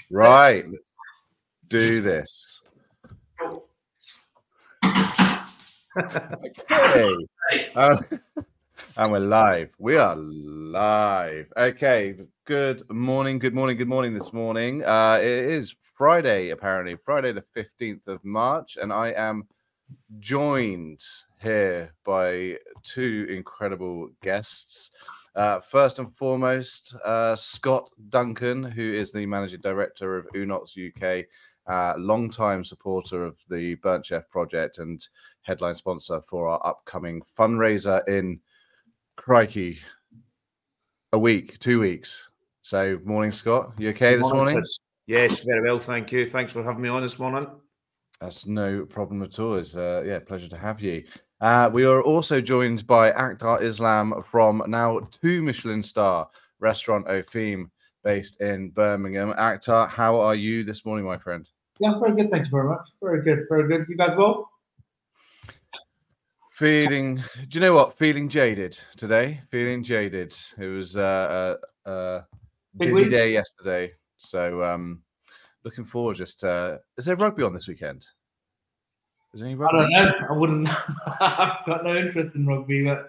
Right, let's do this. Okay. And we're live. We are live. Okay. Good morning this morning. It is Friday, apparently. Friday the 15th of March. And I am joined here by two incredible guests. First and foremost, Scott Duncan, who is the Managing Director of Unox UK, long-time supporter of the Burnt Chef project and headline sponsor for our upcoming fundraiser in, crikey, a week, 2 weeks. So, morning, Scott. You okay this morning? Yes, very well, thank you. Thanks for having me on this morning. That's no problem at all. It's pleasure to have you. We are also joined by Akhtar Islam from now 2 Michelin star restaurant Ofim, based in Birmingham. Akhtar, how are you this morning, my friend? Yeah, very good. Thank you very much. Very good. Very good. You guys well? Feeling, do you know what? Feeling jaded today. Feeling jaded. It was a busy day yesterday. So looking forward is there rugby on this weekend? Is there any rugby? I don't know. I wouldn't. I've got no interest in rugby, but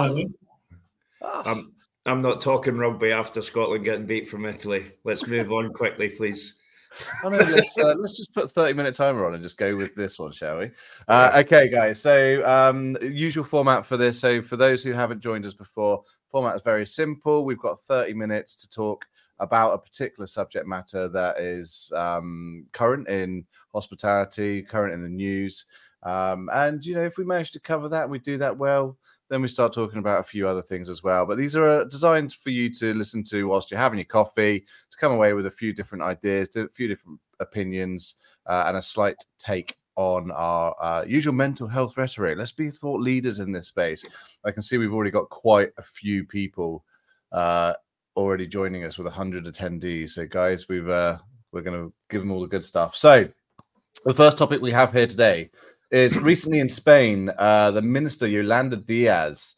I'm not talking rugby after Scotland getting beat from Italy. Let's move on quickly, please. Oh, no, let's just put 30-minute timer on and just go with this one, shall we? Okay, guys. So usual format for this. So for those who haven't joined us before, format is very simple. We've got 30 minutes to talk about a particular subject matter that is current in hospitality, current in the news. And, if we manage to cover that, we do that well, then we start talking about a few other things as well. But these are designed for you to listen to whilst you're having your coffee, to come away with a few different ideas, a few different opinions, and a slight take on our usual mental health rhetoric. Let's be thought leaders in this space. I can see we've already got quite a few people already joining us with 100 attendees. So, guys, we're going to give them all the good stuff. So, the first topic we have here today is recently in Spain, the minister Yolanda Diaz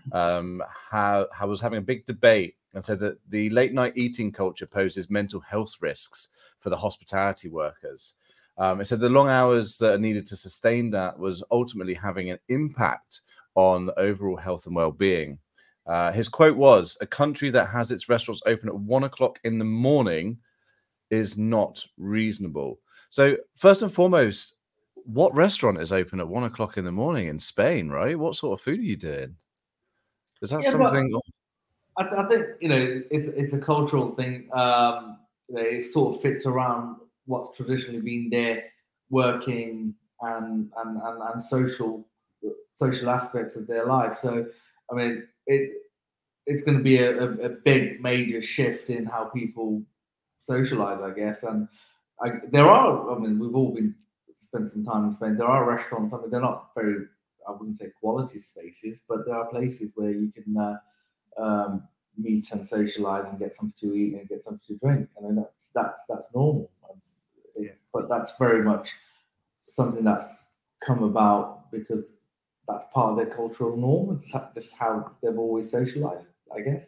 was having a big debate and said that the late night eating culture poses mental health risks for the hospitality workers. It said the long hours that are needed to sustain that was ultimately having an impact on the overall health and well-being. His quote was, "A country that has its restaurants open at 1 o'clock in the morning is not reasonable." So first and foremost, what restaurant is open at 1 o'clock in the morning in Spain, right? What sort of food are you doing? Is that something? I think, it's a cultural thing. It sort of fits around what's traditionally been their working and social aspects of their life. So, I mean, it's going to be a big major shift in how people socialize, I guess. And we've all spent some time in Spain. There are restaurants. I mean, they're not very, I wouldn't say quality spaces, but there are places where you can meet and socialize and get something to eat and get something to drink. I mean, that's normal. But that's very much something that's come about because that's part of their cultural norm. It's just how they've always socialized, I guess.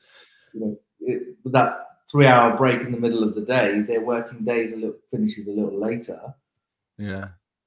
With that 3-hour break in the middle of the day, their working days finishes a little later. Yeah.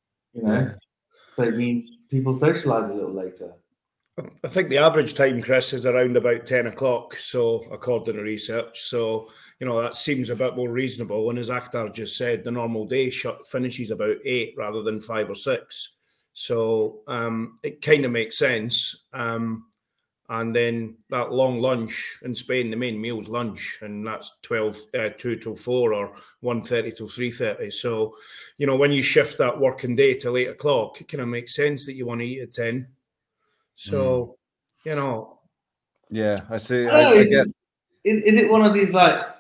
So it means people socialize a little later. I think the average time, Chris, is around about 10 o'clock, so according to research. So, that seems a bit more reasonable. And as Akhtar just said, the normal day finishes about 8 rather than 5 or 6. So it kind of makes sense. And then that long lunch in Spain, the main meal's lunch, and that's 2 till 4 or 1:30 till 3:30. So, when you shift that working day till 8 o'clock, it kind of makes sense that you want to eat at 10. So, Yeah, I see. I guess. Is it one of these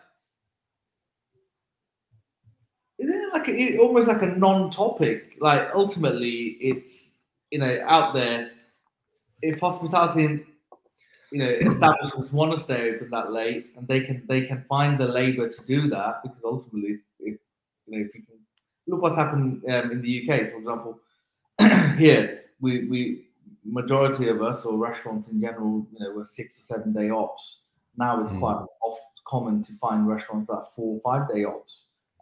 almost like a non-topic? Like ultimately, it's out there. If hospitality, establishments want to stay open that late, and they can find the labor to do that, because ultimately, if you can look what's happened in the UK, for example, here we majority of us, or restaurants in general, were 6 or 7 day ops. Now it's quite often common to find restaurants that are 4 or 5 day ops.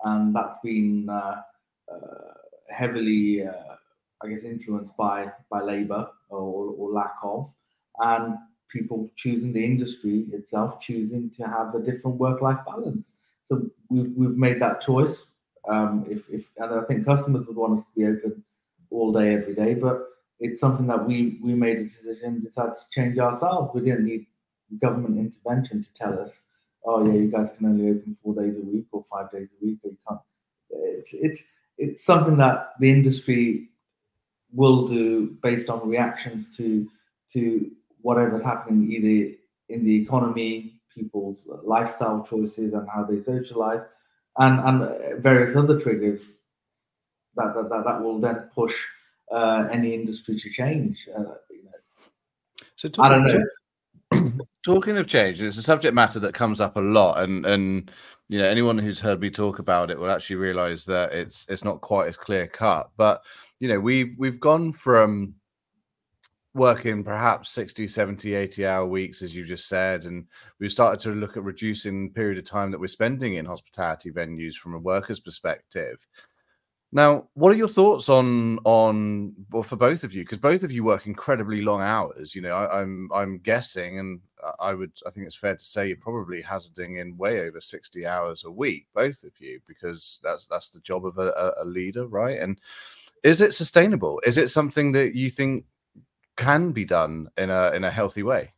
and that's been heavily, I guess, influenced by Labour or lack of, and people choosing the industry itself, choosing to have a different work-life balance. So we've made that choice. If and I think customers would want us to be open all day, every day, but it's something that we made a decision, decided to change ourselves. We didn't need government intervention to tell us, oh yeah, you guys can only open 4 days a week or 5 days a week, or you can't. It's something that the industry will do based on reactions to whatever's happening either in the economy, people's lifestyle choices and how they socialize, and various other triggers that will then push any industry to change. So I don't know. Talking of change, it's a subject matter that comes up a lot, and anyone who's heard me talk about it will actually realize that it's not quite as clear cut. But we've gone from working perhaps 60, 70, 80-hour weeks, as you just said, and we've started to look at reducing the period of time that we're spending in hospitality venues from a worker's perspective. Now, what are your thoughts on well, for both of you? Because both of you work incredibly long hours. I'm guessing, and I think it's fair to say you're probably hazarding in way over 60 hours a week, both of you, because that's the job of a leader, right? And is it sustainable? Is it something that you think can be done in a healthy way?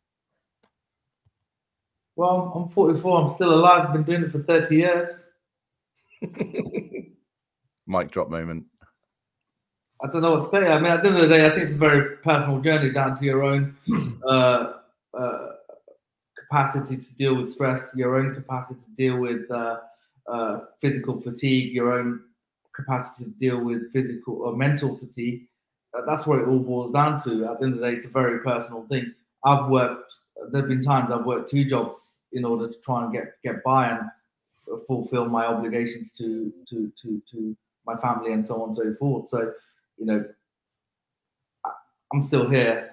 Well, I'm 44. I'm still alive. I've been doing it for 30 years. Mic drop moment. I don't know what to say. I mean, at the end of the day, I think it's a very personal journey down to your own capacity to deal with stress, your own capacity to deal with physical fatigue, your own capacity to deal with physical or mental fatigue. That's what it all boils down to. At the end of the day, it's a very personal thing. There have been times I've worked 2 jobs in order to try and get by and fulfill my obligations to my family and so on and so forth. So, I'm still here.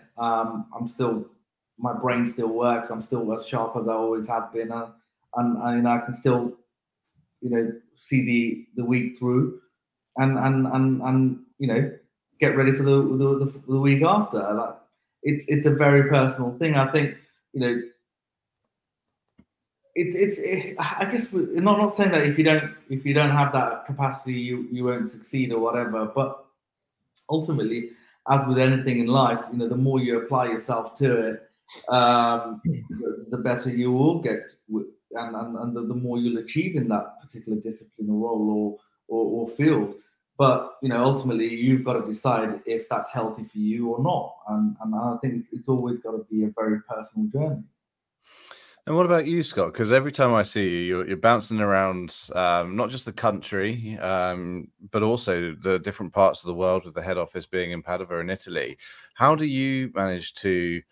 My brain still works. I'm still as sharp as I always have been, and I can still, see the week through, and get ready for the week after. It's a very personal thing. I think I guess we're not saying that if you don't have that capacity, you won't succeed or whatever. But ultimately, as with anything in life, the more you apply yourself to it, the better you will get, and the more you'll achieve in that particular discipline or role or field. But ultimately, you've got to decide if that's healthy for you or not. And I think it's always got to be a very personal journey. And what about you, Scott? Because every time I see you, you're bouncing around not just the country, but also the different parts of the world, with the head office being in Padova in Italy. How do you manage to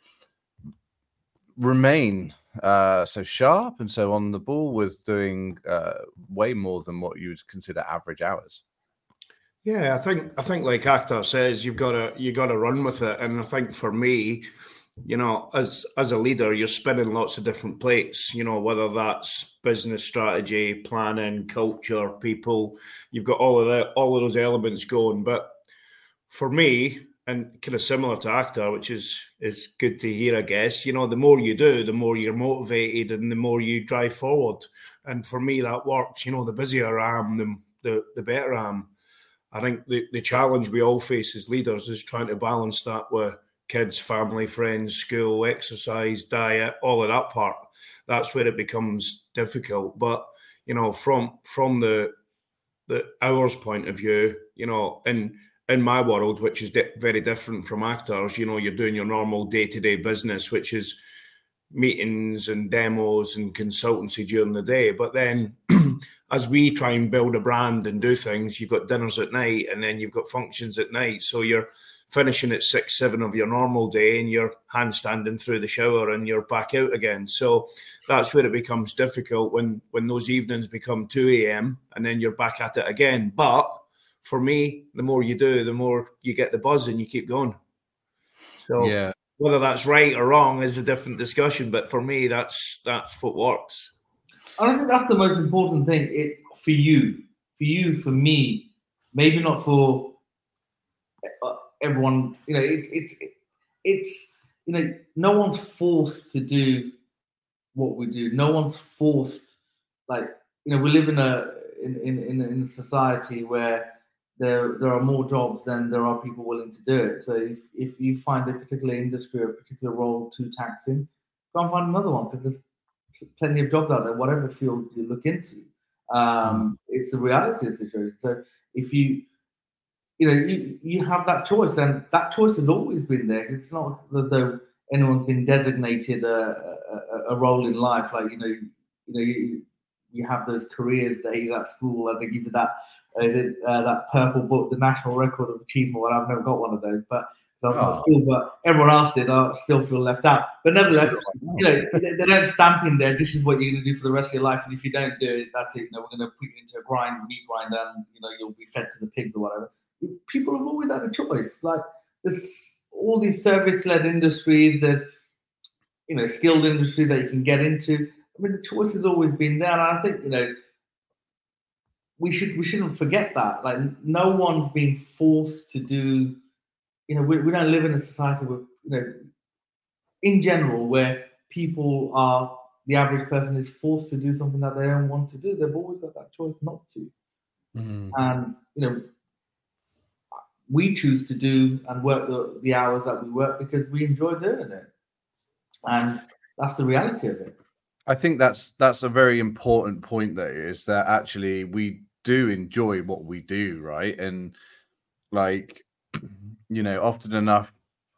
remain so sharp and so on the ball with doing way more than what you would consider average hours? Yeah, I think like Akhtar says, you got to run with it. And I think for me, as a leader, you're spinning lots of different plates, whether that's business strategy, planning, culture, people, you've got all of those elements going. But for me, and kind of similar to Akhtar, which is good to hear, I guess, the more you do, the more you're motivated and the more you drive forward. And for me, that works. The busier I am, the better I am. I think the challenge we all face as leaders is trying to balance that with kids, family, friends, school, exercise, diet, all of that part. That's where it becomes difficult. But, from the hours point of view, in my world, which is very different from Akhtar's, you're doing your normal day-to-day business, which is meetings and demos and consultancy during the day. But then as we try and build a brand and do things, you've got dinners at night and then you've got functions at night. So you're finishing at 6, 7 of your normal day and you're handstanding through the shower and you're back out again. So that's where it becomes difficult when those evenings become 2 a.m. and then you're back at it again. But for me, the more you do, the more you get the buzz and you keep going. So yeah. Whether that's right or wrong is a different discussion. But for me, that's what works. I think that's the most important thing for you for you, for me, maybe not for everyone. It's no one's forced to do what we do. No one's forced. Like, we live in a society where there are more jobs than there are people willing to do it. So if you find a particular industry or a particular role too taxing, go and find another one, because there's plenty of jobs out there, whatever field you look into. It's the reality of the situation. So if you have that choice, and that choice has always been there. It's not as though anyone's been designated a role in life. Like, you have those careers days at school, and they give you that purple book, the National Record of Achievement. Well, I've never got one of those, but I'm not at school. But everyone else did. I still feel left out. But nevertheless, they don't stamp in there, this is what you're going to do for the rest of your life, and if you don't do it, that's it. We're going to put you into a meat grinder, and you'll be fed to the pigs or whatever. People have always had a choice. Like, there's all these service-led industries. There's skilled industries that you can get into. I mean, the choice has always been there, and I think we shouldn't forget that. Like, no one's being forced to do. We don't live in a society where in general, where people are, the average person is forced to do something that they don't want to do. They've always got that choice not to. And we choose to do and work the hours that we work because we enjoy doing it, and that's the reality of it. I think that's a very important point, though, is that actually we do enjoy what we do, right? And like, often enough,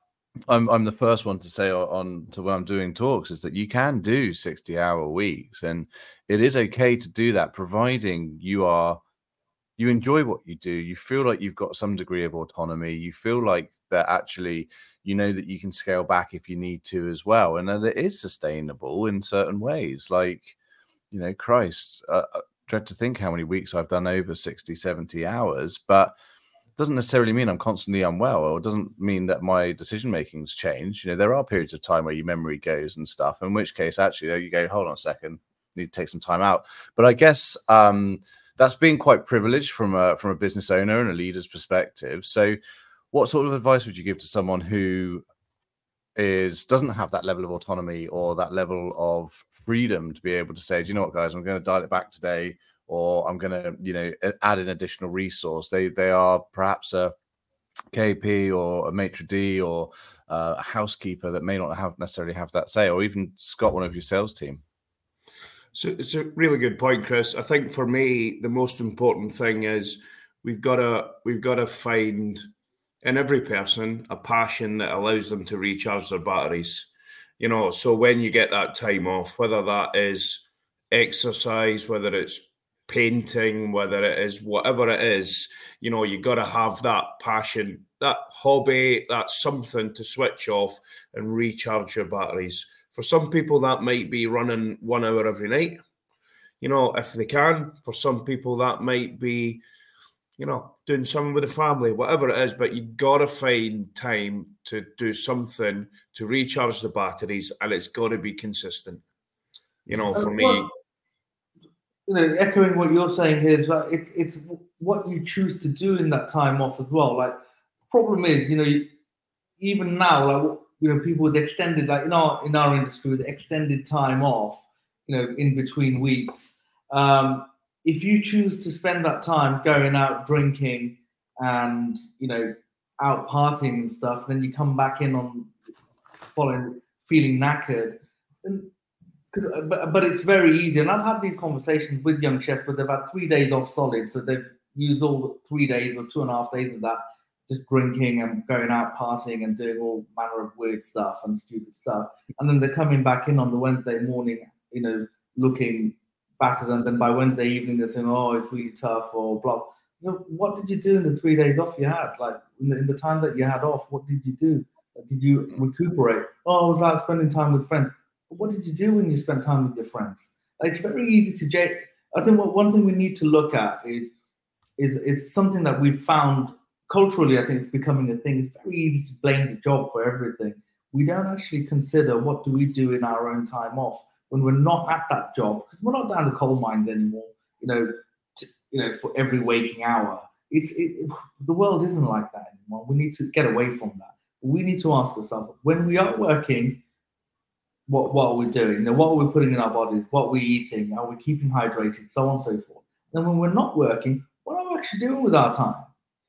I'm the first one to say on to when I'm doing talks is that you can do 60-hour weeks, and it is okay to do that, providing you enjoy what you do. You feel like you've got some degree of autonomy. You feel like that actually, that you can scale back if you need to as well, and that it is sustainable in certain ways. Like, Christ, dread to think how many weeks I've done over 60, 70 hours, but doesn't necessarily mean I'm constantly unwell, or it doesn't mean that my decision making's changed. There are periods of time where your memory goes and stuff, in which case actually there you go, hold on a second, need to take some time out. But I guess that's being quite privileged from a business owner and a leader's perspective. So what sort of advice would you give to someone who doesn't have that level of autonomy or that level of freedom to be able to say, do you know what, guys, I'm going to dial it back today, or I'm going to, add an additional resource. They are perhaps a KP or a maitre d' or a housekeeper that may not necessarily have that say, or even Scott, one of your sales team. So it's a really good point, Chris. I think for me, the most important thing is we've got to find in every person a passion that allows them to recharge their batteries. So when you get that time off, whether that is exercise, whether it's painting, whether it is whatever it is, you got to have that passion, that hobby, that's something to switch off and recharge your batteries. For some people, that might be running 1 hour every night, if they can. For some people, that might be, doing something with the family, whatever it is. But you got to find time to do something to recharge the batteries, and it's got to be consistent. For me. Echoing what you're saying here is like it's what you choose to do in that time off as well. Like, problem is, even now, like, people with extended, like in our industry, with extended time off, in between weeks. If you choose to spend that time going out drinking and out partying and stuff, then you come back in on feeling knackered. But it's very easy, and I've had these conversations with young chefs where they've had 3 days off solid, so they've used all the 3 days or 2.5 days of that just drinking and going out partying and doing all manner of weird stuff and stupid stuff, and then they're coming back in on the Wednesday morning, looking battered, and then by Wednesday evening they're saying, "Oh, it's really tough," or blah. So what did you do in the 3 days off you had? Like, in the time that you had off, what did you do? Did you recuperate? Oh, I was out spending time with friends. What did you do when you spent time with your friends? It's very easy to. I think one thing we need to look at is something that we've found culturally. I think it's becoming a thing. It's very easy to blame the job for everything. We don't actually consider what do we do in our own time off when we're not at that job, because we're not down the coal mines anymore. for every waking hour. The world isn't like that anymore. We need to get away from that. We need to ask ourselves, when we are working, what are we doing? What are we putting in our bodies? What are we eating? Are we keeping hydrated? So on and so forth. And when we're not working, what are we actually doing with our time?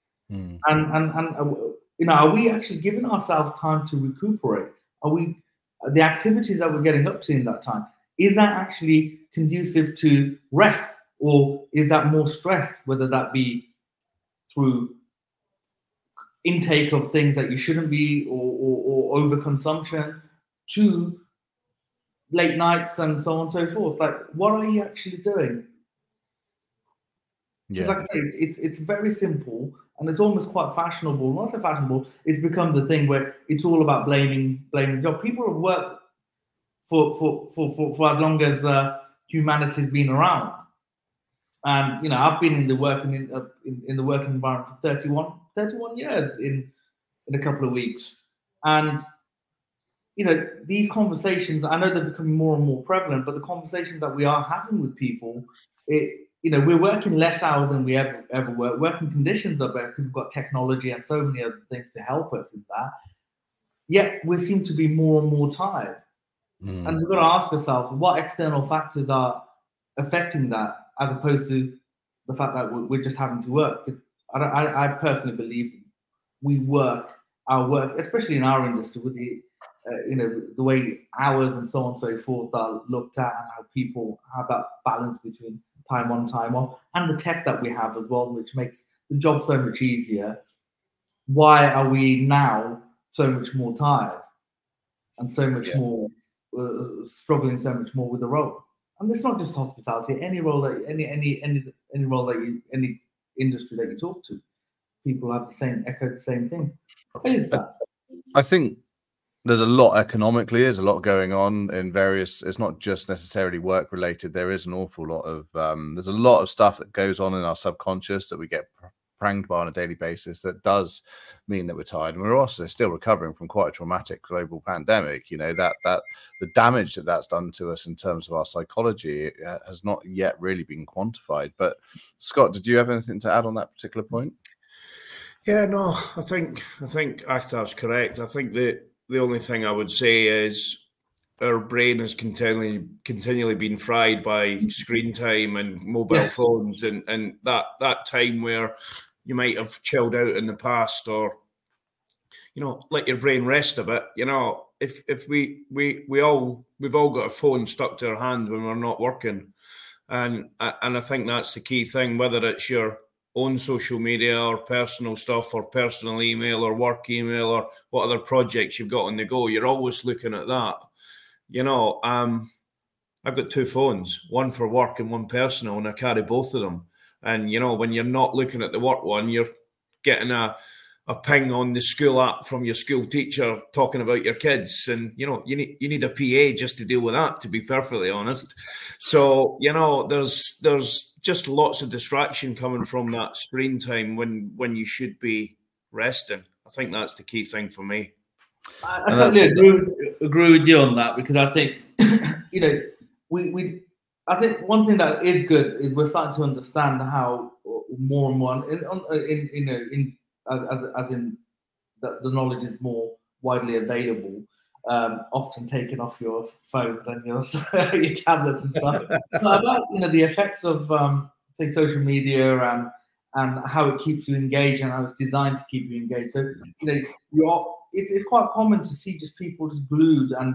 And are we actually giving ourselves time to recuperate? Are we the activities that we're getting up to in that time? Is that actually conducive to rest, or is that more stress? Whether that be through intake of things that you shouldn't be, or overconsumption, to late nights and so on and so forth. Like, what are you actually doing? Yeah. Like I say, it's very simple, and it's almost quite fashionable. Not so fashionable. It's become the thing where it's all about blaming the job. People have worked for as long as humanity's been around, and I've been in the working in the working environment for 31 years in a couple of weeks, and these conversations, I know they're becoming more and more prevalent, but the conversations that we are having with people, we're working less hours than we ever work. Working conditions are better because we've got technology and so many other things to help us in that. Yet we seem to be more and more tired. And we've got to ask ourselves what external factors are affecting that, as opposed to the fact that we're just having to work. I personally believe our work, especially in our industry, with the way hours and so on and so forth are looked at, and how people have that balance between time on, time off, and the tech that we have as well, which makes the job so much easier. Why are we now so much more tired and so much more struggling so much more with the role? And it's not just hospitality. Any role that any role that any industry that you talk to, people have echo the same thing. Why is that? I think there's a lot economically. There's a lot going on in various. It's not just necessarily work related. There is an awful lot of. There's a lot of stuff that goes on in our subconscious that we get pranged by on a daily basis. That does mean that we're tired, and we're also still recovering from quite a traumatic global pandemic. That the damage that's done to us in terms of our psychology has not yet really been quantified. But Scott, did you have anything to add on that particular point? Yeah, no, I think Akhtar's correct. I think that the only thing I would say is our brain has continually been fried by screen time and mobile phones, and that time where you might have chilled out in the past, or let your brain rest a bit. If we've all got a phone stuck to our hand when we're not working, and I think that's the key thing. Whether it's your own social media or personal stuff or personal email or work email or what other projects you've got on the go, you're always looking at that. I've got two phones, one for work and one personal, and I carry both of them. And, when you're not looking at the work one, you're getting a ping on the school app from your school teacher talking about your kids. And, you need a PA just to deal with that, to be perfectly honest. So, there's just lots of distraction coming from that screen time when you should be resting. I think that's the key thing for me. I totally agree with you on that, because I think, I think one thing that is good is we're starting to understand how more and more, as in the knowledge is more widely available, often taken off your phones and your tablets and stuff. But about the effects of say social media and how it keeps you engaged and how it's designed to keep you engaged. So it's quite common to see just people just glued, and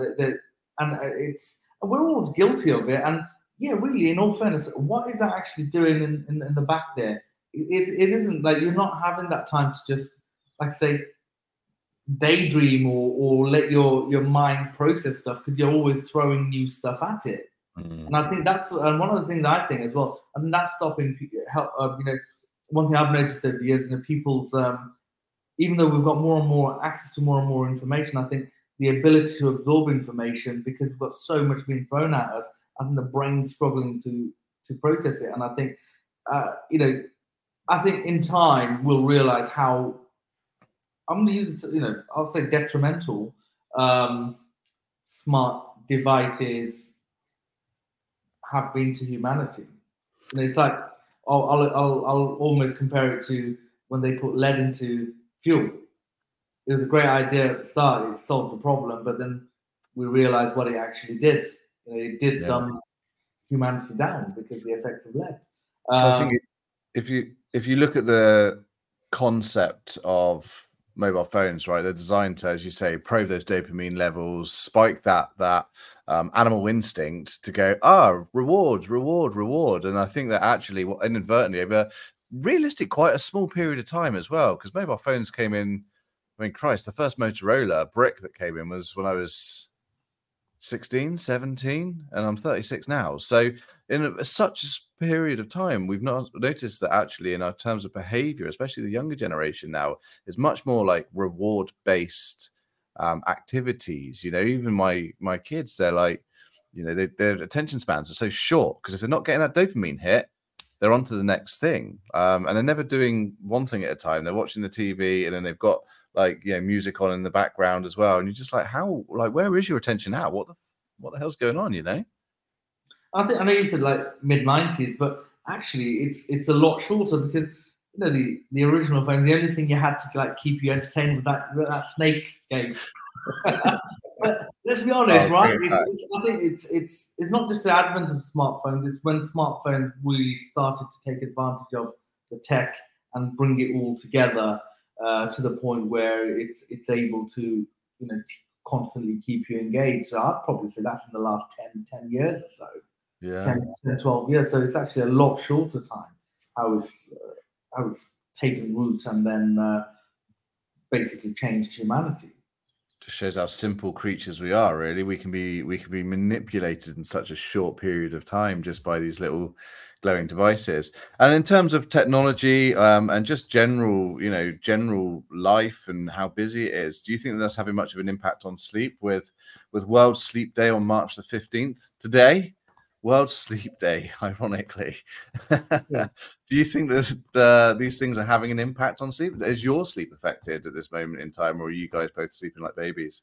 we're all guilty of it. And yeah, really, in all fairness, what is that actually doing in the back there? It isn't like you're not having that time to just, like say, daydream or let your mind process stuff, because you're always throwing new stuff at it. And I think that's one of the things I think as well. I mean, that's stopping help. One thing I've noticed over the years, people's even though we've got more and more access to more and more information, I think the ability to absorb information, because we've got so much being thrown at us, I think the brain's struggling to process it. And I think I think in time we'll realize how, I'm going to use it, I'll say detrimental smart devices have been to humanity. It's like I'll almost compare it to when they put lead into fuel. It was a great idea at the start. It solved the problem, but then we realized what it actually did. It did dumb humanity down because of the effects of lead. I think if you look at the concept of mobile phones, right, they're designed to, as you say, probe those dopamine levels, spike that animal instinct to go, reward. And I think that actually, inadvertently, over realistic, quite a small period of time as well, because mobile phones came in. I mean, Christ, the first Motorola brick that came in was when I was 16, 17, and I'm 36 now. So in such a period of time, we've not noticed that actually in our terms of behavior, especially the younger generation now, is much more like reward-based activities. Even my kids, they're like, their attention spans are so short because if they're not getting that dopamine hit, they're on to the next thing. And they're never doing one thing at a time. They're watching the TV and then they've got music on in the background as well, and you're just like, where is your attention at? What the hell's going on? I know you said like mid-90s, but actually it's a lot shorter because the original phone, the only thing you had to keep you entertained was that snake game. But let's be honest, right? I think it's not just the advent of smartphones. It's when smartphones really started to take advantage of the tech and bring it all together. To the point where it's able to constantly keep you engaged. So I'd probably say that's in the last 10 years or so. Yeah, 10, 12 years. So it's actually a lot shorter time how it's taken roots and then basically changed humanity. Just shows how simple creatures we are. Really, we can be manipulated in such a short period of time just by these little glowing devices. And in terms of technology and just general life and how busy it is, do you think that's having much of an impact on sleep? With World Sleep Day on March the 15th today, World Sleep Day, ironically. Yeah. Do you think that these things are having an impact on sleep? Is your sleep affected at this moment in time, or are you guys both sleeping like babies?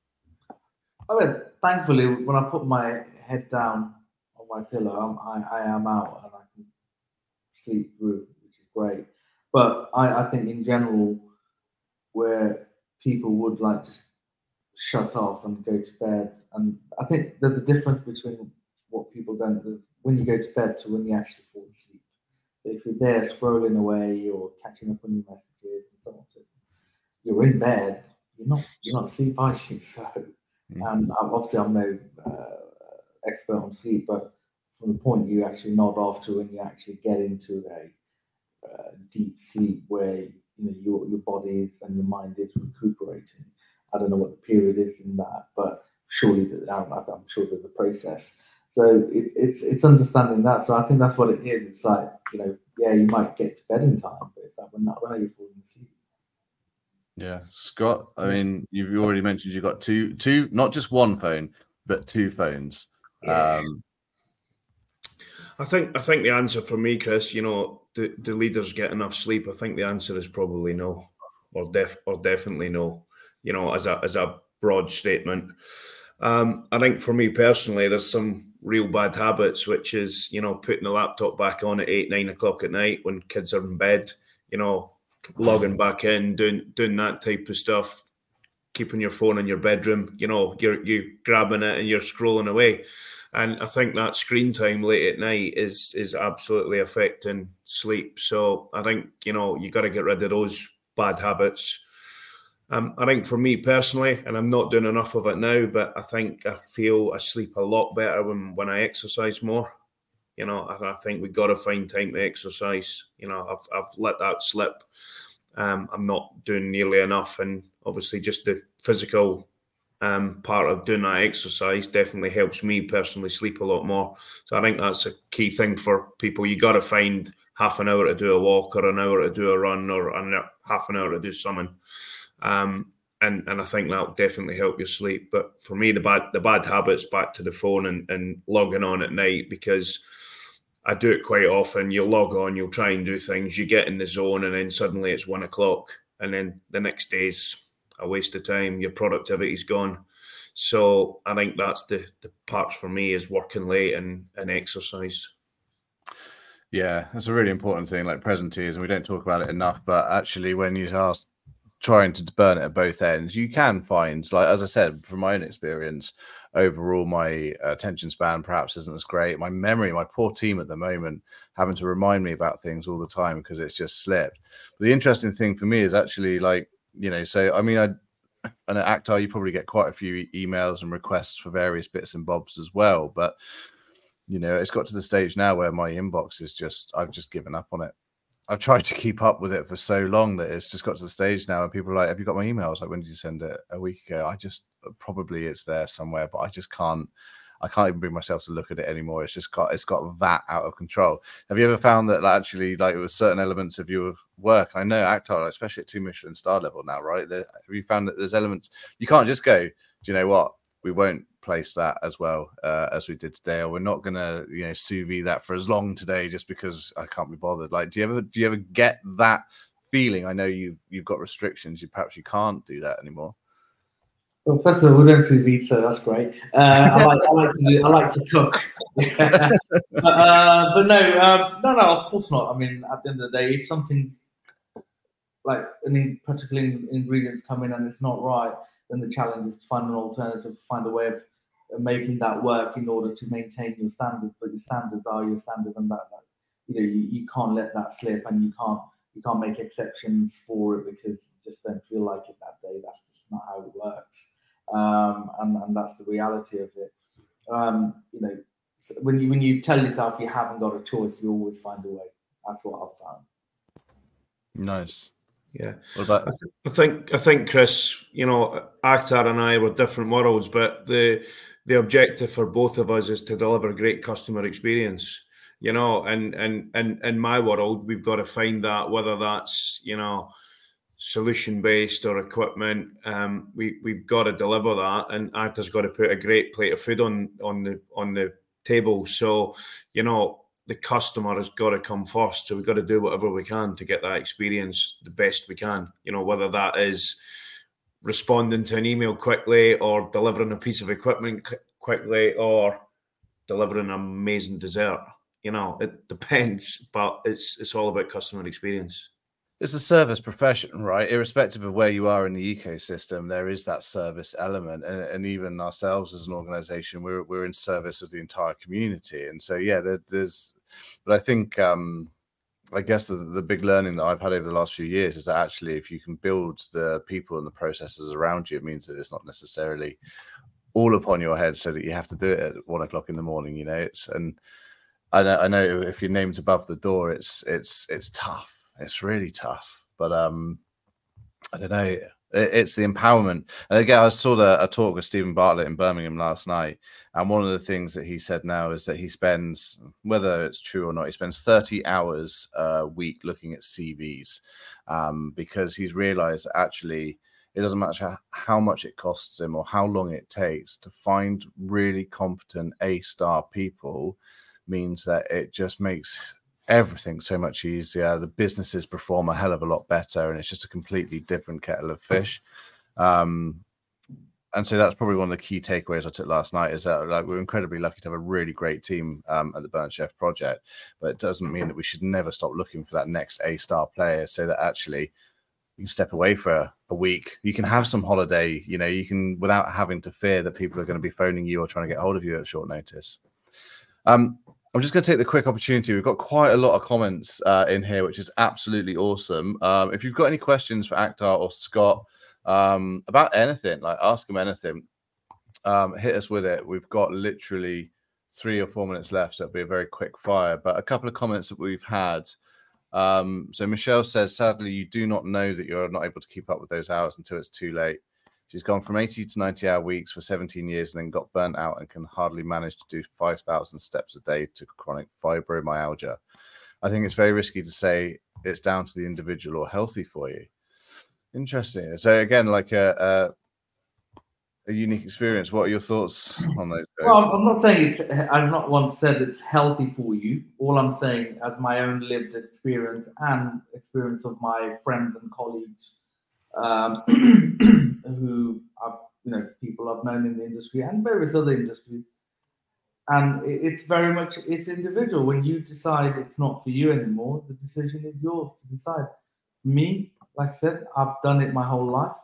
I mean, thankfully, when I put my head down on my pillow, I am out and I can sleep through, which is great. But I think in general, where people would like to shut off and go to bed, and I think there's a difference between what people don't do when you go to bed to when you actually fall asleep. So if you're there scrolling away or catching up on your messages and so on, you're in bed. You're not asleep, are you? So, and obviously I'm no expert on sleep, but from the point you actually nod off to when you actually get into a deep sleep where your body is and your mind is recuperating. I don't know what the period is in that, but surely I'm sure there's a process. So it's understanding that. So I think that's what it is. It's like, you might get to bed in time, but it's like when are you falling asleep? Yeah, Scott, I mean, you've already mentioned you've got two, not just one phone, but two phones. Yeah. I think the answer for me, Chris, do leaders get enough sleep? I think the answer is probably no, or definitely no. As a broad statement. I think for me personally, there's some real bad habits, which is putting the laptop back on at 8, 9 o'clock at night when kids are in bed. Logging back in, doing that type of stuff, keeping your phone in your bedroom. You're grabbing it and you're scrolling away. And I think that screen time late at night is absolutely affecting sleep. So I think, you got to get rid of those bad habits. I think for me personally, and I'm not doing enough of it now, but I think I feel I sleep a lot better when I exercise more. I think we've got to find time to exercise. I've let that slip. I'm not doing nearly enough. And obviously just the physical part of doing that exercise definitely helps me personally sleep a lot more. So I think that's a key thing for people. You got to find half an hour to do a walk or an hour to do a run or half an hour to do something. And I think that will definitely help your sleep. But for me, the bad habits, back to the phone and logging on at night, because I do it quite often. You'll log on, you'll try and do things, you get in the zone, and then suddenly it's 1 o'clock. And then the next day's a waste of time. Your productivity's gone. So I think that's the parts for me is working late and exercise. Yeah, that's a really important thing, like presenteeism. We don't talk about it enough, but actually, when you are trying to burn it at both ends, you can find, like as I said, from my own experience, overall my attention span perhaps isn't as great. My memory, my poor team at the moment, having to remind me about things all the time because it's just slipped. But the interesting thing for me is actually like, so I mean, and at Actar, you probably get quite a few emails and requests for various bits and bobs as well. But it's got to the stage now where my inbox is I've just given up on it. I've tried to keep up with it for so long that it's just got to the stage now and people are like, have you got my emails? Like, when did you send it? A week ago. Probably it's there somewhere, but I can't even bring myself to look at it anymore. It's got that out of control. Have you ever found that actually, like, with certain elements of your work, I know Actar, especially at 2 Michelin star level now, right? Have you found that there's elements you can't just go, do you know what? We won't place that as well as we did today, or we're not gonna sous vide that for as long today just because I can't be bothered. Like, do you ever get that feeling? I know you've got restrictions, perhaps you can't do that anymore. Well, first of all, we don't sous vide, so that's great. I like to cook. but no, of course not. I mean, at the end of the day, if something's like any particular ingredients come in and it's not right, then the challenge is to find an alternative, find a way of making that work in order to maintain your standards. But your standards are your standards, and that you can't let that slip, and you can't make exceptions for it because you just don't feel like it that day. That's just not how it works, and that's the reality of it. When you tell yourself you haven't got a choice, you always find a way. That's what I've found. Nice. Yeah. What about? I think, Chris, Actar and I were different worlds, but the objective for both of us is to deliver great customer experience. And in my world, we've got to find that, whether that's solution based or equipment, we've got to deliver that, and Actar's got to put a great plate of food on the table. So the customer has got to come first. So we've got to do whatever we can to get that experience the best we can, whether that is responding to an email quickly or delivering a piece of equipment quickly or delivering an amazing dessert. It depends, but it's all about customer experience. It's a service profession, right? Irrespective of where you are in the ecosystem, there is that service element, and even ourselves as an organization, we're in service of the entire community. And so, yeah, but I think, I guess the big learning that I've had over the last few years is that actually, if you can build the people and the processes around you, it means that it's not necessarily all upon your head, so that you have to do it at 1 o'clock in the morning. And I know if your name's above the door, it's tough. It's really tough, but I don't know. It's the empowerment. And again, I saw a talk with Stephen Bartlett in Birmingham last night, and one of the things that he said now is that he spends, whether it's true or not, he spends 30 hours a week looking at CVs, because he's realized that actually it doesn't matter how much it costs him or how long it takes to find really competent A-star people, means that it just makes everything so much easier. The businesses perform a hell of a lot better, and it's just a completely different kettle of fish. And so that's probably one of the key takeaways I took last night, is that we're incredibly lucky to have a really great team at the Burnt Chef project, but it doesn't mean that we should never stop looking for that next A-star player, so that actually you can step away for a week. You can have some holiday, you can, without having to fear that people are going to be phoning you or trying to get hold of you at short notice. I'm just going to take the quick opportunity. We've got quite a lot of comments in here, which is absolutely awesome. If you've got any questions for Actar or Scott about anything, like ask them anything, hit us with it. We've got literally 3 or 4 minutes left, so it'll be a very quick fire. But a couple of comments that we've had. So Michelle says, sadly, you do not know that you're not able to keep up with those hours until it's too late. She's gone from 80 to 90-hour weeks for 17 years and then got burnt out and can hardly manage to do 5,000 steps a day to chronic fibromyalgia. I think it's very risky to say it's down to the individual or healthy for you. Interesting. So again, like a unique experience. What are your thoughts on those guys? Well, I'm not saying I've not once said it's healthy for you. All I'm saying, as my own lived experience and experience of my friends and colleagues, who I've, people I've known in the industry and various other industries, And it's very much, it's individual. When you decide it's not for you anymore, the decision is yours to decide. Me, like I said, I've done it my whole life.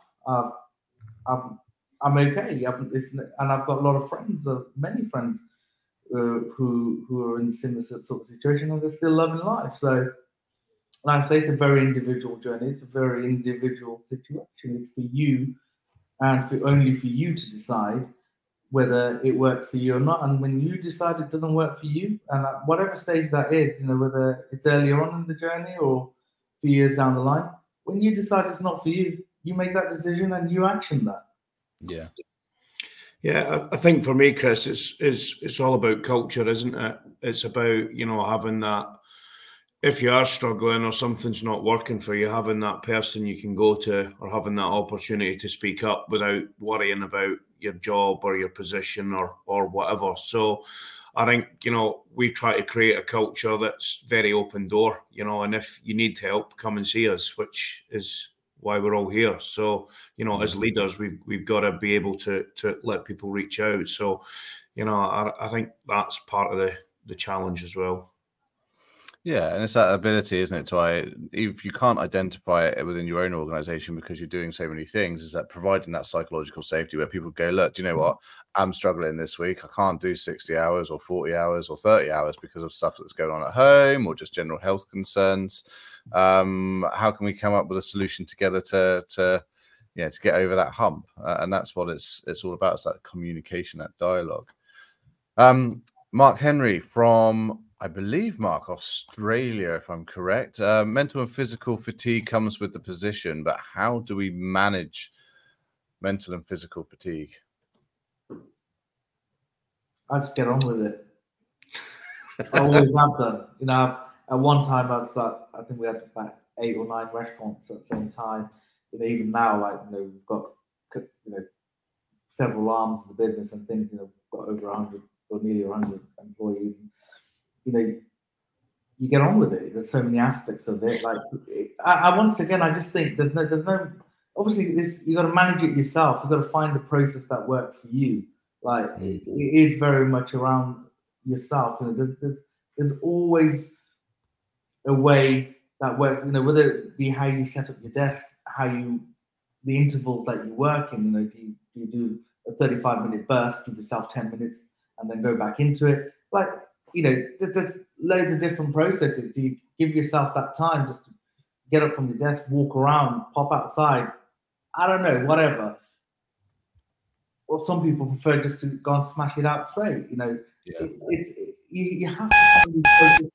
I'm okay. And I've got a lot of friends, many friends who are in a similar sort of situation, and they're still loving life. So, like I say, it's a very individual journey. It's a very individual situation. It's for you, and only for you to decide whether it works for you or not. And when you decide it doesn't work for you, and at whatever stage that is, whether it's earlier on in the journey or a few years down the line, when you decide it's not for you, you make that decision and you action that. Yeah. Yeah, I think for me, Chris, it's all about culture, isn't it? It's about, having that, if you are struggling or something's not working for you, having that person you can go to, or having that opportunity to speak up without worrying about your job or your position or whatever. So I think, we try to create a culture that's very open door, and if you need help, come and see us, which is why we're all here. So, as leaders, we've got to be able to let people reach out. So, I think that's part of the challenge as well. Yeah, and it's that ability, isn't it? If you can't identify it within your own organization because you're doing so many things, is that providing that psychological safety where people go, look, do you know what? I'm struggling this week. I can't do 60 hours or 40 hours or 30 hours because of stuff that's going on at home or just general health concerns. How can we come up with a solution together to get over that hump? And that's what it's all about. It's that communication, that dialogue. Mark Henry from, I believe, Mark, Australia, if I'm correct. Mental and physical fatigue comes with the position, but how do we manage mental and physical fatigue? I just get on with it. I always have done. At one time, I think we had about 8 or 9 restaurants at the same time. Even now, we've got several arms of the business and things. We've got over 100 or nearly 100 employees. You get on with it. There's so many aspects of it. I once again, I just think there's no. Obviously, you got to manage it yourself. You got to find the process that works for you. It is very much around yourself. There's always a way that works. Whether it be how you set up your desk, the intervals that you work in. Do you do a 35-minute burst, give yourself 10 minutes, and then go back into it? There's loads of different processes. Do you give yourself that time just to get up from your desk, walk around, pop outside? I don't know, whatever. Or some people prefer just to go and smash it out straight. Yeah. You have to.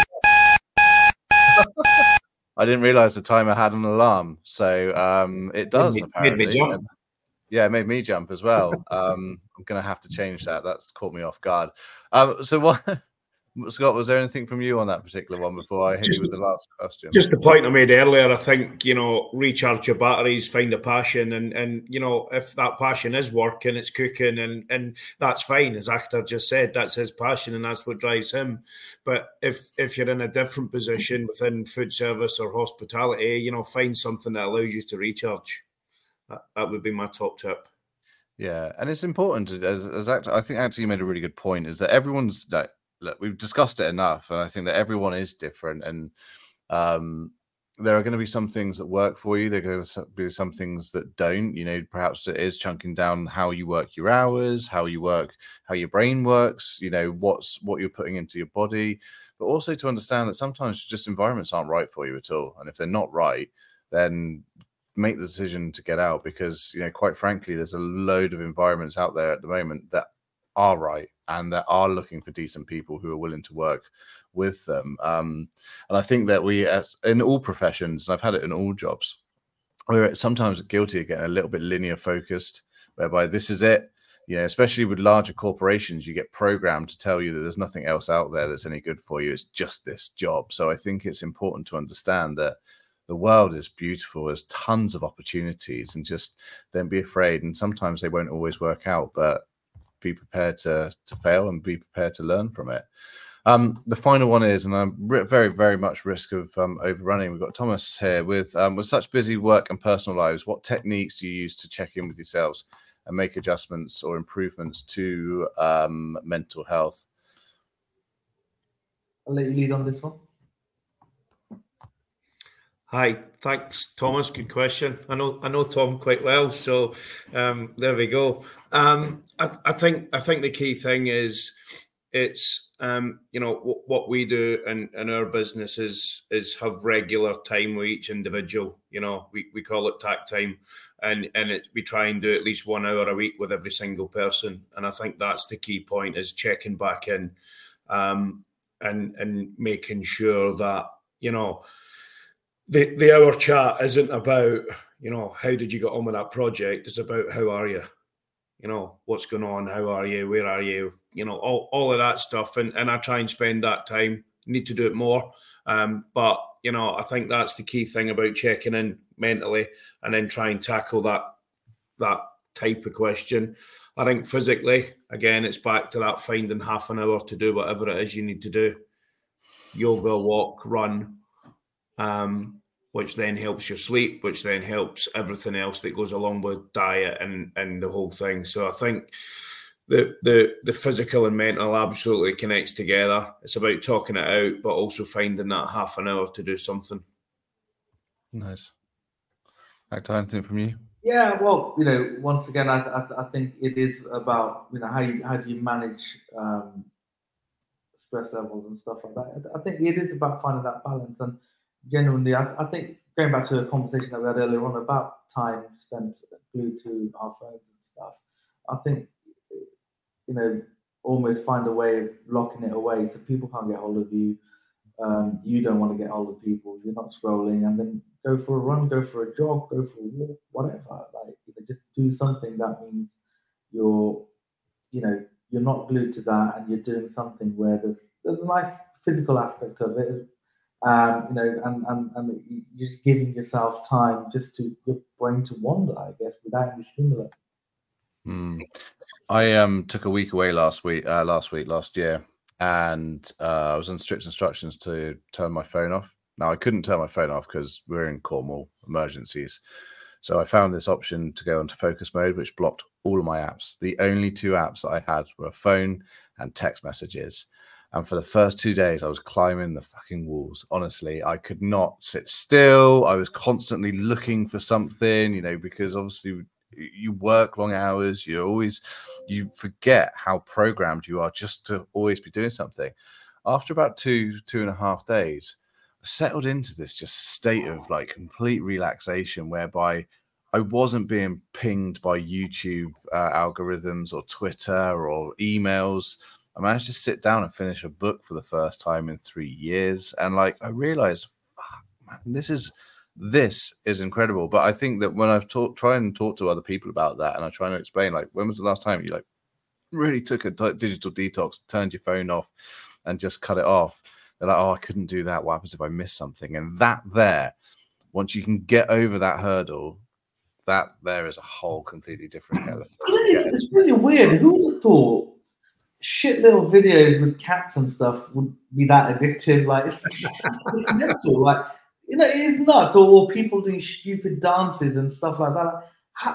I didn't realize the timer had an alarm, so it does apparently. Made me jump. Yeah, it made me jump as well. I'm going to have to change that. That's caught me off guard. So what, Scott, was there anything from you on that particular one before I hit you with the last question? Just the point I made earlier, I think, recharge your batteries, find a passion, and if that passion is work and it's cooking, and that's fine. As Akhtar just said, that's his passion and that's what drives him. But if you're in a different position within food service or hospitality, find something that allows you to recharge. That would be my top tip. Yeah, and it's important as actor. I think actually you made a really good point. Is that everyone's look, we've discussed it enough, and I think that everyone is different, and there are going to be some things that work for you. There are going to be some things that don't. Perhaps it is chunking down how you work your hours, how your brain works. What you're putting into your body, but also to understand that sometimes just environments aren't right for you at all, and if they're not right, then make the decision to get out, because quite frankly, there's a load of environments out there at the moment that are right and that are looking for decent people who are willing to work with them. And I think that we, in all professions, and I've had it in all jobs, we're sometimes guilty of getting a little bit linear focused, whereby this is it. Especially with larger corporations, you get programmed to tell you that there's nothing else out there that's any good for you. It's just this job. So I think it's important to understand that the world is beautiful. There's tons of opportunities, and just don't be afraid. And sometimes they won't always work out, but be prepared to fail and be prepared to learn from it. The final one is, and I'm very, very much risk of overrunning. We've got Thomas here with such busy work and personal lives. What techniques do you use to check in with yourselves and make adjustments or improvements to mental health. I'll let you lead on this one. Hi, thanks, Thomas. Good question. I know Tom quite well, so there we go. I think the key thing is it's what we do in our business is have regular time with each individual. We call it tack time, and we try and do at least 1 hour a week with every single person. And I think that's the key point, is checking back in and making sure that the hour chat isn't about how did you get on with that project. It's about how are you, what's going on, how are you, where are you, all of that stuff. And I try and spend that time. Need to do it more, but I think that's the key thing about checking in mentally and then try and tackle that type of question. I think physically, again, it's back to that finding half an hour to do whatever it is you need to do. Yoga, walk, run, which then helps your sleep, which then helps everything else that goes along with diet and the whole thing. So I think the physical and mental absolutely connects together. It's about talking it out, but also finding that half an hour to do something. Nice. Actor, anything from you? Yeah, well, once again, I think it is about how do you manage stress levels and stuff like that. I think it is about finding that balance. And genuinely, I think going back to a conversation that we had earlier on about time spent glued to our phones and stuff, I think almost find a way of locking it away so people can't get hold of you. You don't want to get hold of people. You're not scrolling, and then go for a run, go for a jog, go for a walk, whatever. Just do something that means you're not glued to that, and you're doing something where there's a nice physical aspect of it. And you're just giving yourself time just to your brain to wander, I guess, without any stimulant. I took a week away last year, and I was on strict instructions to turn my phone off. Now, I couldn't turn my phone off because we're in Cornwall, emergencies. So I found this option to go into focus mode, which blocked all of my apps. The only 2 apps that I had were phone and text messages. And for the first 2 days, I was climbing the fucking walls. Honestly, I could not sit still. I was constantly looking for something, because obviously you work long hours. You forget how programmed you are just to always be doing something. After about 2.5 days, I settled into this just state of complete relaxation, whereby I wasn't being pinged by YouTube algorithms or Twitter or emails. I managed to sit down and finish a book for the first time in 3 years. And I realized, man, this is incredible. But I think that when I've try and talk to other people about that, and I try to explain, when was the last time you really took a digital detox, turned your phone off and just cut it off? They're like, oh, I couldn't do that. What happens if I miss something? And once you can get over that hurdle, that there is a whole completely different element. It's really weird. Who would have thought shit little videos with cats and stuff would be that addictive? It's mental. It is nuts. Or people doing stupid dances and stuff like that.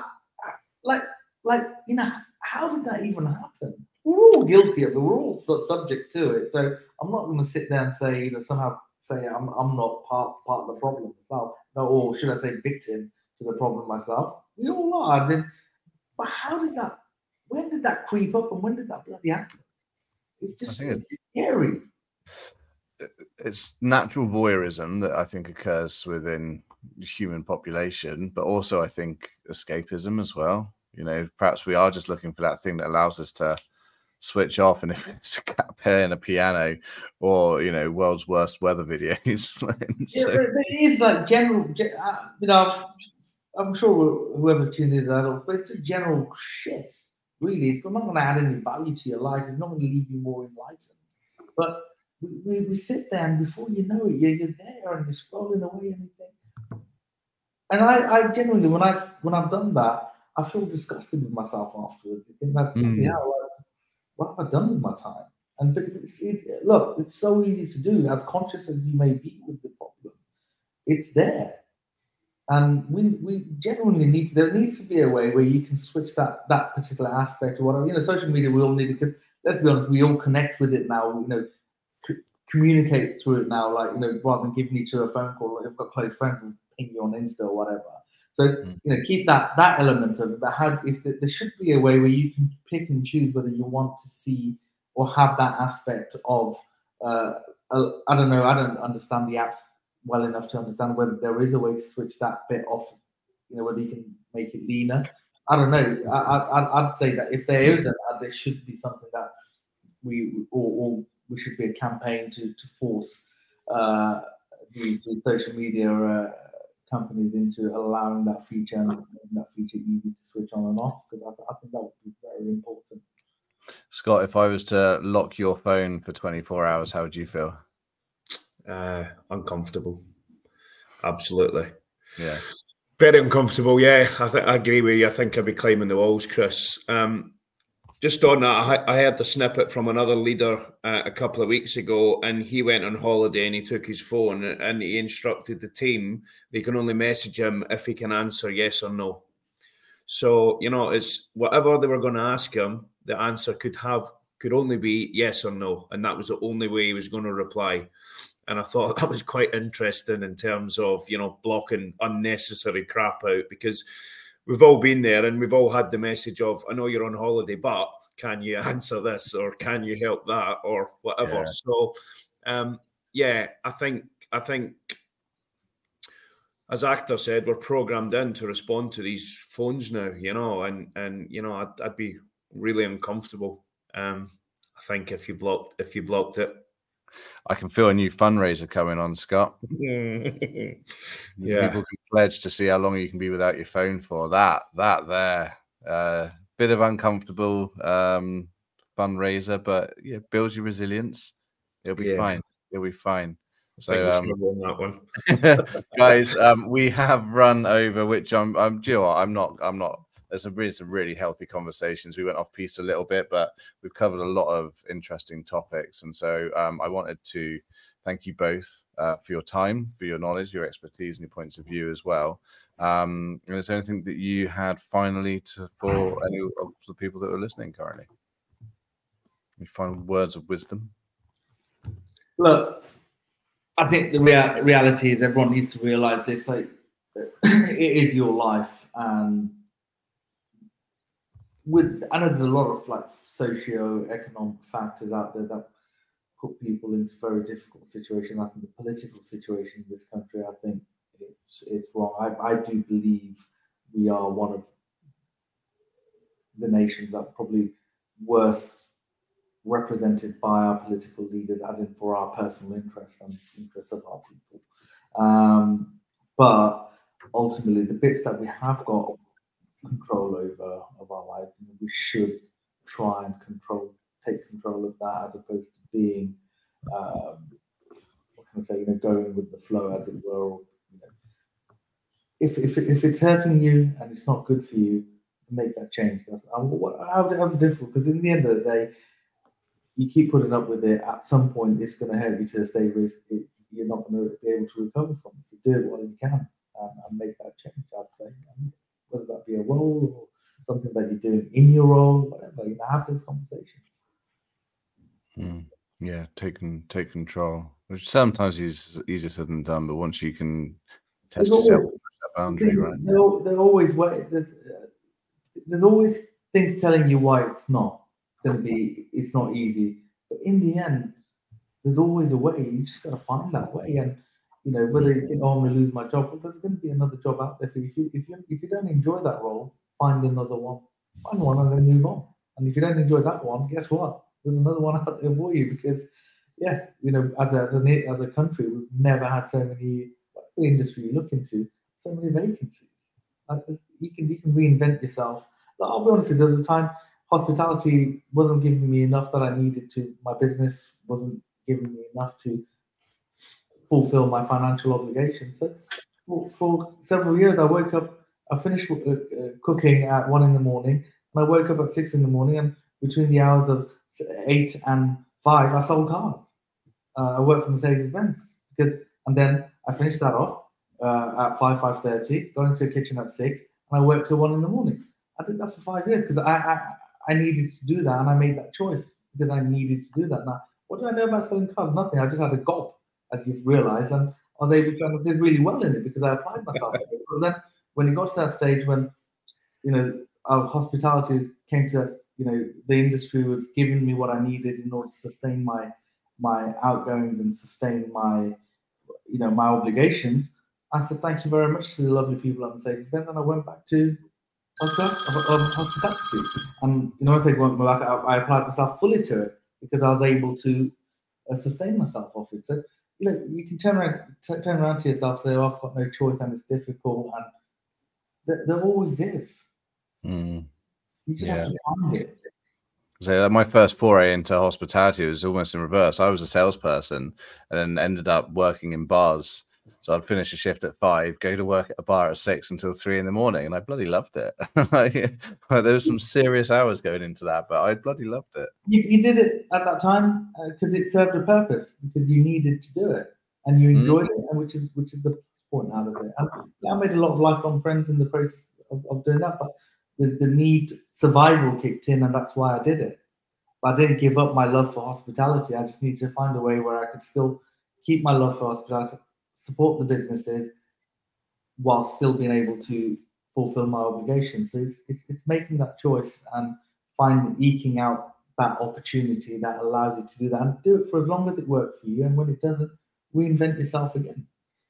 How did that even happen? We're all guilty of it. We're all subject to it. So I'm not going to sit there and say, somehow say I'm not part of the problem myself. No, or should I say victim to the problem myself? We all are. But when did that creep up, and when did that bloody happen? It's just scary. It's natural voyeurism that I think occurs within the human population, but also I think escapism as well. Perhaps we are just looking for that thing that allows us to switch off, and if it's a cat playing a piano or world's worst weather videos. It is general. I'm sure whoever's tuned in is adults, but it's just general shit. Really, it's not going to add any value to your life. It's not going to leave you more enlightened. But we sit there, and before you know it, you're there and you're scrolling away and everything. And I genuinely, when I've done that, I feel disgusted with myself afterwards. I think what have I done with my time? And look, it's so easy to do. As conscious as you may be with the problem, it's there. And we genuinely there needs to be a way where you can switch that particular aspect or whatever. Social media we all need it, because let's be honest, we all connect with it now. Communicate through it now, like rather than giving each other a phone call. Like, if I've got close friends and ping you on Insta or whatever. So keep that element of it. But there should be a way where you can pick and choose whether you want to see or have that aspect of. I don't know. I don't understand the apps well enough to understand whether there is a way to switch that bit off. Whether you can make it leaner. I don't know. I'd say that if there isn't, there should be something that we should be a campaign to force the social media companies into allowing that feature and that feature easy to switch on and off, because I think that would be very important. Scott, if I was to lock your phone for 24 hours, how would you feel? Uncomfortable. Absolutely. Yeah. Very uncomfortable. Yeah, I agree with you. I think I'd be climbing the walls, Chris. Just on that, I heard the snippet from another leader a couple of weeks ago, and he went on holiday and he took his phone and he instructed the team they can only message him if he can answer yes or no. So, it's whatever they were going to ask him, the answer could only be yes or no. And that was the only way he was going to reply. And I thought that was quite interesting in terms of, blocking unnecessary crap out, because we've all been there and we've all had the message of, I know you're on holiday, but can you answer this or can you help that or whatever? Yeah. So, I think as Akhtar said, we're programmed in to respond to these phones now, and I'd be really uncomfortable. I think if you blocked it. I can feel a new fundraiser coming on, Scott. Yeah. People can pledge to see how long you can be without your phone for. That there. Bit of uncomfortable fundraiser, but builds your resilience. It'll be fine. It'll be fine. So that one. Guys, we have run over, which I'm not. There's some really healthy conversations. We went off piece a little bit, but we've covered a lot of interesting topics. And so I wanted to thank you both for your time, for your knowledge, your expertise, and your points of view as well. And is there anything that you had finally for any of the people that are listening currently? Any final words of wisdom? Look, I think the reality is everyone needs to realize this. Like, it is your life, and I know there's a lot of like socio-economic factors out there that put people into very difficult situations. I think the political situation in this country, I think it's wrong. I do believe we are one of the nations that are probably worst represented by our political leaders, as in for our personal interests and interests of our people. But ultimately, the bits that we have got control over of our lives, and we should try and take control of that, as opposed to being going with the flow, as it were. If it's hurting you and it's not good for you, make that change. How difficult? Because in the end of the day, you keep putting up with it. At some point, it's going to hurt you to a stage where you're not going to be able to recover from it. So do it while you can and make that change. I'd say. Whether that be a role or something that you're doing in your role, whatever, have those conversations. Yeah, take control, which sometimes is easier said than done, but once you can test yourself with that boundary, right? There's always there's always things telling you why it's not easy. But in the end, there's always a way. You just got to find that way. And whether you think, I'm going to lose my job, well, there's going to be another job out there for you. If you don't enjoy that role, find another one. Find one and then move on. And if you don't enjoy that one, guess what? There's another one out there for you, because, as a country, we've never had so many, the industry you look into, so many vacancies. You can reinvent yourself. But I'll be honest with you, there was a time hospitality wasn't giving me enough that I needed to. My business wasn't giving me enough to fulfill my financial obligations. So for several years, I finished cooking at 1 a.m, and I woke up at 6 a.m, and between the hours of 8 and 5, I sold cars. I worked for Mercedes-Benz, and then I finished that off. at 5:30, got into the kitchen at 6, and I worked till 1 a.m. I did that for 5 years because I needed to do that, and I made that choice because I needed to do that. Now, what do I know about selling cars? Nothing. I just had a gob, as you've realised, and I was able to, and I did really well in it because I applied myself. But then, when it got to that stage when, our hospitality came to that, the industry was giving me what I needed in order to sustain my outgoings and sustain my obligations. I said thank you very much to the lovely people at Mercedes-Benz, and I went back to hospitality. And as I went back, I applied myself fully to it because I was able to sustain myself off it. So you can turn around to yourself, say, "Oh, I've got no choice, and it's difficult," and there always is. You just have to find it. So my first foray into hospitality was almost in reverse. I was a salesperson and then ended up working in bars. So I'd finish a shift at 5, go to work at a bar at 6 until 3 a.m, and I bloody loved it. There was some serious hours going into that, but I bloody loved it. You did it at that time because it served a purpose, because you needed to do it and you enjoyed it, and which is the point out of it. And I made a lot of lifelong friends in the process of doing that, but the need, survival kicked in, and that's why I did it. But I didn't give up my love for hospitality. I just needed to find a way where I could still keep my love for hospitality, support the businesses, while still being able to fulfill my obligations. So it's making that choice and eking out that opportunity that allows you to do that, and do it for as long as it works for you. And when it doesn't, reinvent yourself again.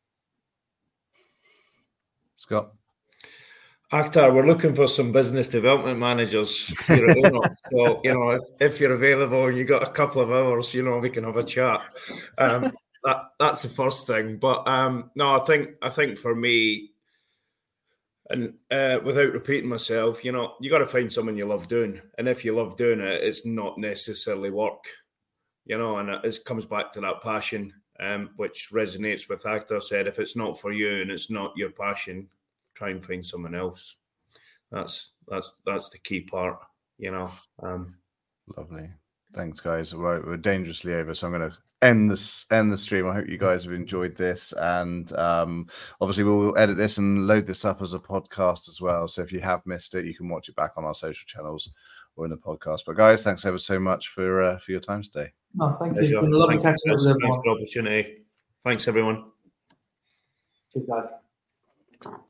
Scott? Akhtar, we're looking for some business development managers. So, if you're available and you got a couple of hours, we can have a chat. That's the first thing. But no, I think for me, and without repeating myself, you got to find something you love doing. And if you love doing it, it's not necessarily work, and it comes back to that passion, which resonates with Akhtar said. If it's not for you and it's not your passion, try and find someone else. That's the key part, Lovely. Thanks, guys. Right, we're dangerously over, so I'm going to end the stream. I hope you guys have enjoyed this, and obviously we'll edit this and load this up as a podcast as well. So if you have missed it, you can watch it back on our social channels or in the podcast. But guys, thanks ever so much for your time today. No, thank you. It's been a lovely catching up with everyone. Thanks for the opportunity. Thanks, everyone. Cheers, guys.